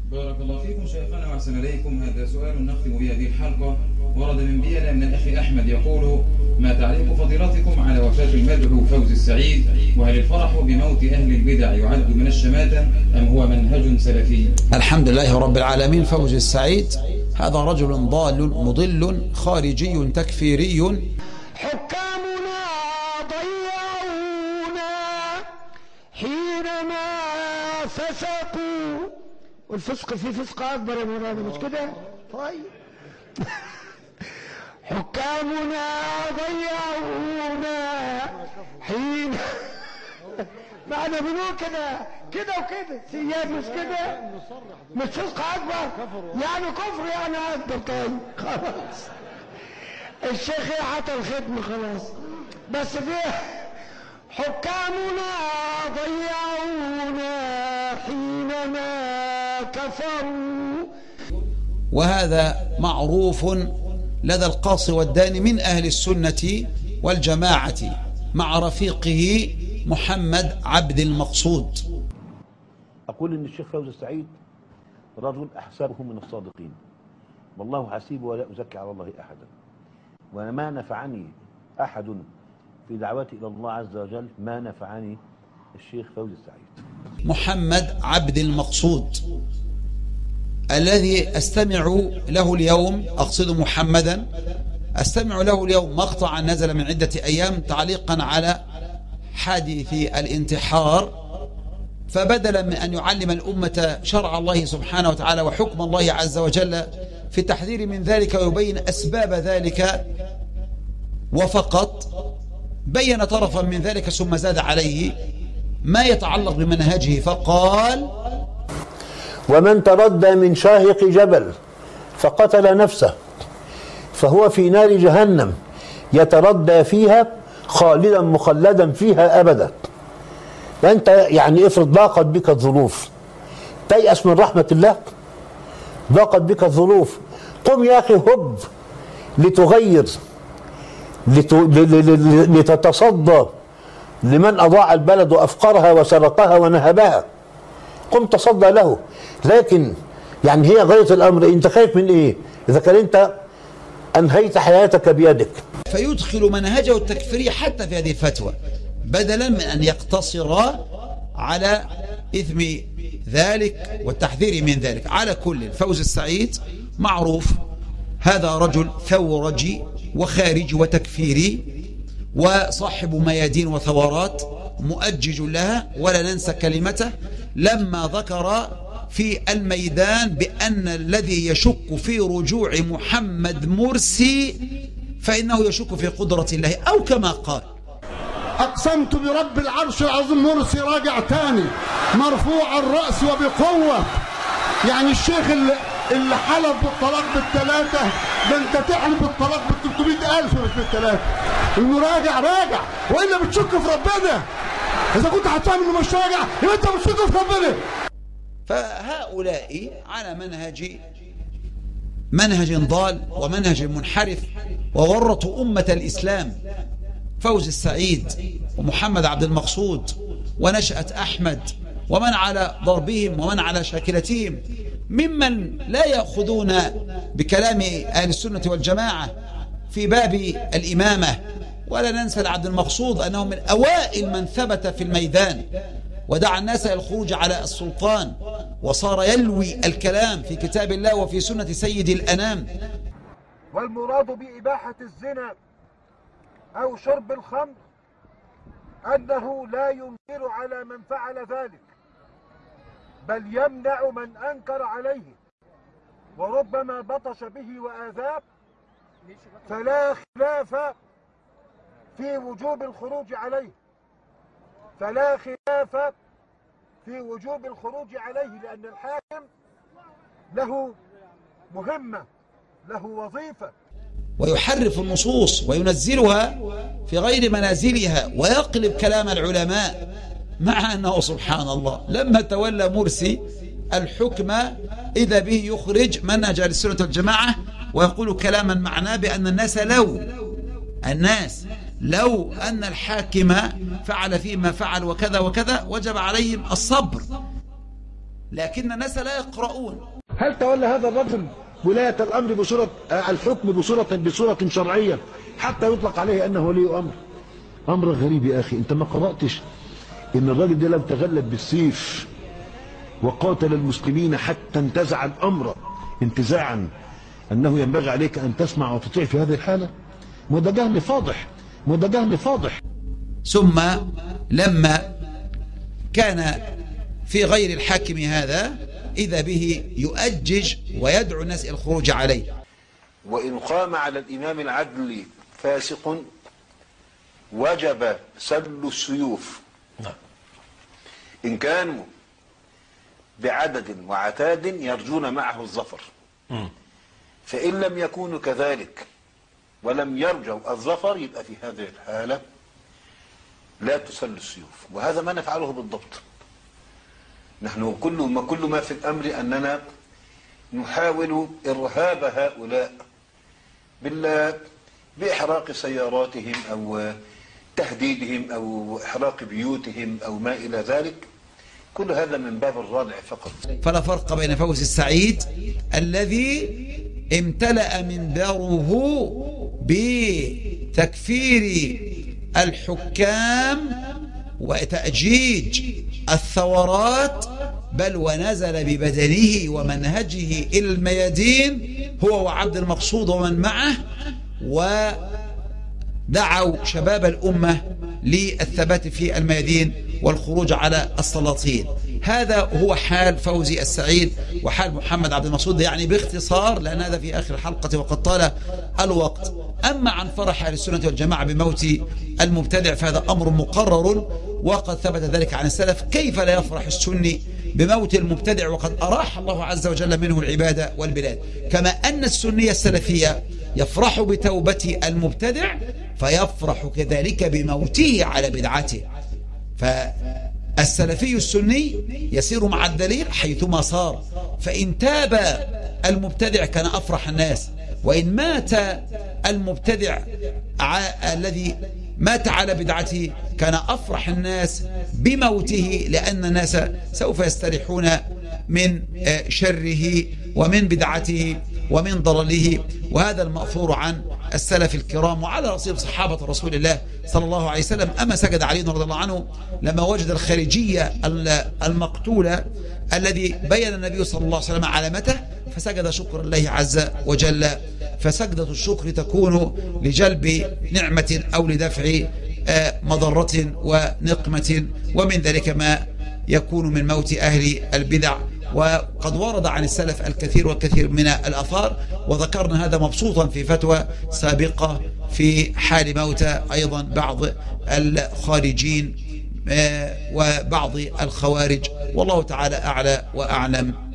بارك الله فيكم شيخنا وأحسن إليكم. هذا سؤال نختم به هذه الحلقة، ورد من بينا من الأخ أحمد يقول: ما تعليق فضيلتكم على وفاة المدعو فوزي السعيد؟ وهل الفرح بموت أهل البدع يعد من الشماتة أم هو منهج سلفي؟ الحمد لله رب العالمين. فوزي السعيد هذا رجل ضال مضل خارجي تكفيري. حكامنا ضيعونا حينما فسقوا، والفسق فيه فسق أكبر يا مولانا، مش كده؟ طيب حكامنا ضيعونا حين ما احنا بنقول كده كده وكده سياد، مش كده؟ مش فسق أكبر يعني كفر يعني أكبر. طيب خلاص الشيخ حتى الختم خلاص. بس فيه حكامنا ضيعونا حينما كفروا، وهذا معروف لدى القاصي والداني من أهل السنة والجماعة مع رفيقه محمد عبد المقصود. أقول إن الشيخ فوزي السعيد رجل أحسبه من الصادقين، والله حسيبه ولا أزكي على الله أحدا، وأنا ما نفعني أحد في دعوتي إلى الله عز وجل ما نفعني الشيخ فوزي السعيد. محمد عبد المقصود الذي أستمع له اليوم، أقصد محمدا، أستمع له اليوم مقطعا نزل من عدة أيام تعليقا على حادث الانتحار، فبدلا من أن يعلم الأمة شرع الله سبحانه وتعالى وحكم الله عز وجل في التحذير من ذلك ويبين أسباب ذلك، وفقط بين طرفا من ذلك ثم زاد عليه ما يتعلق بمنهجه فقال: ومن تردى من شاهق جبل فقتل نفسه فهو في نار جهنم يتردى فيها خالدا مخلدا فيها أبدا. فأنت يعني افرض ضاقت بك الظروف، تيأس من رحمة الله؟ ضاقت بك الظروف، قم يا أخي هب لتغير، لتتصدى لمن أضاع البلد وأفقرها وسرقها ونهبها، قم تصدى له. لكن يعني هي غاية الأمر أنت خايف من إيه إذا كان أنت أنهيت حياتك بيدك؟ فيدخل منهجه التكفيري حتى في هذه الفتوى، بدلا من أن يقتصر على إثم ذلك والتحذير من ذلك. على كل، فوزي السعيد معروف هذا رجل ثورجي وخارجي وتكفيري وصاحب ميادين وثورات مؤجج لها. ولا ننسى كلمته لما ذكر في الميدان بأن الذي يشك في رجوع محمد مرسي فإنه يشك في قدرة الله، أو كما قال: أقسمت برب العرش العظيم مرسي راجع تاني مرفوع الرأس وبقوة. يعني الشيخ اللي حلف بالطلاق بالثلاثة، ده انت تحلف بالطلاق ب300,000 مش بالثلاثة. انه راجع وإلا بتشك في ربنا. إذا كنت هتفهم انه مش راجع يبقى انت بتشك في ربنا. فهؤلاء على منهج ضال ومنهج منحرف وورطوا أمة الإسلام. فوزي السعيد ومحمد عبد المقصود ونشأة أحمد ومن على ضربهم ومن على شاكلتهم ممن لا يأخذون بكلام أهل السنة والجماعة في باب الإمامة. ولا ننسى عبد المقصود أنه من أوائل من ثبت في الميدان ودعا الناس إلى الخروج على السلطان، وصار يلوي الكلام في كتاب الله وفي سنة سيد الأنام. والمراد بإباحة الزنا أو شرب الخمر أنه لا ينكر على من فعل ذلك، بل يمنع من أنكر عليه، وربما بطش به وآذاه، فلا خلاف في وجوب الخروج عليه، لأن الحاكم له مهمة، له وظيفة. ويحرف النصوص وينزلها في غير منازلها ويقلب كلام العلماء، مع أنه سبحان الله لما تولى مرسي الحكم إذا به يخرج منهج أهل السنة والجماعة ويقول كلاما معناه بأن الناس لو أن الحاكم فعل فيه ما فعل وكذا وكذا وجب عليهم الصبر، لكن الناس لا يقرؤون. هل تولى هذا الرجل ولاية الأمر بصورة الحكم بصورة شرعية حتى يطلق عليه أنه ولي أمر؟ أمر غريب يا أخي. أنت ما قرأتش إن الراجل ده لم تغلب بالسيف وقاتل المسلمين حتى انتزع الأمر انتزاعا أنه ينبغي عليك أن تسمع وتطيع في هذه الحالة؟ وده جهل فاضح، وده جهل فاضح. ثم لما كان في غير الحاكم هذا إذا به يؤجج ويدعو الناس إلى الخروج عليه. وإن قام على الإمام العدل فاسق وجب سل السيوف إن كانوا بعدد وعتاد يرجون معه الظفر، فإن لم يكونوا كذلك ولم يرجوا الظفر يبقى في هذه الحالة لا تسل السيوف. وهذا ما نفعله بالضبط. نحن كل ما في الأمر أننا نحاول إرهاب هؤلاء بإحراق سياراتهم أو تهديدهم أو إحراق بيوتهم أو ما إلى ذلك. كل هذا من باب الردع فقط. فلا فرق بين فوز السعيد الذي امتلأ منبره بتكفير الحكام وتأجيج الثورات، بل ونزل ببدنه ومنهجه إلى الميادين هو وعبد المقصود ومن معه، ودعوا شباب الأمة للثبات في الميادين والخروج على السلاطين. هذا هو حال فوزي السعيد وحال محمد عبد المقصود، يعني باختصار، لأن هذا في آخر الحلقة وقد طال الوقت. أما عن فرح أهل السنة والجماعة بموت المبتدع فهذا أمر مقرر وقد ثبت ذلك عن السلف. كيف لا يفرح السني بموت المبتدع وقد أراح الله عز وجل منه العبادة والبلاد؟ كما أن السنية السلفية يفرح بتوبة المبتدع فيفرح كذلك بموته على بدعته. فالسلفي السني يسير مع الدليل حيثما صار، فإن تاب المبتدع كان أفرح الناس، وإن مات المبتدع الذي مات على بدعته كان أفرح الناس بموته، لأن الناس سوف يستريحون من شره ومن بدعته ومن ضلله. وهذا المأثور عن السلف الكرام وعلى رأسهم صحابة رسول الله صلى الله عليه وسلم. أما سجد علي رضي الله عنه لما وجد الخارجية المقتولة الذي بين النبي صلى الله عليه وسلم علامته فسجد شكر الله عز وجل. فسجدة الشكر تكون لجلب نعمة أو لدفع مضرة ونقمة، ومن ذلك ما يكون من موت أهل البدع. وقد ورد عن السلف الكثير والكثير من الآثار، وذكرنا هذا مبسوطا في فتوى سابقة في حال موت أيضا بعض الخارجين وبعض الخوارج. والله تعالى أعلى وأعلم.